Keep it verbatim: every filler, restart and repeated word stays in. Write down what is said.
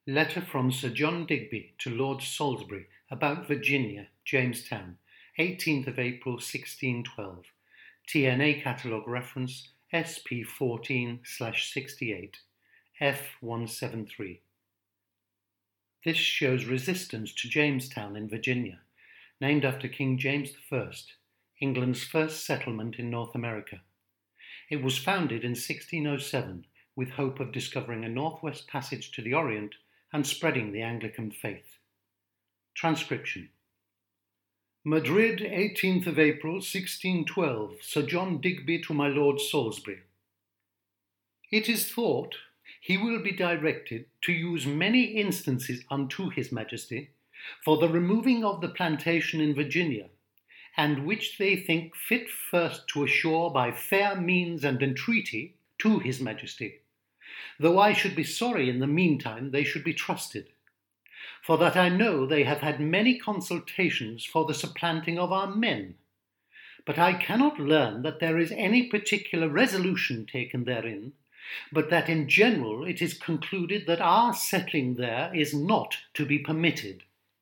Letter from Sir John Digby to Lord Salisbury about Virginia, Jamestown, eighteenth of April sixteen twelve. T N A Catalogue Reference S P fourteen sixty-eight, F one seventy-three. This shows resistance to Jamestown in Virginia, named after King James the First, England's first settlement in North America. It was founded in sixteen oh seven with hope of discovering a northwest passage to the Orient and spreading the Anglican faith. Transcription. Madrid, eighteenth of April sixteen twelve. Sir John Digby to my Lord Salisbury. It is thought he will be directed to use many instances unto his Majesty for the removing of the plantation in Virginia, and which they think fit first to assure by fair means and entreaty to his Majesty, though I should be sorry in the meantime they should be trusted, for that I know they have had many consultations for the supplanting of our men, but I cannot learn that there is any particular resolution taken therein, but that in general it is concluded that our settling there is not to be permitted,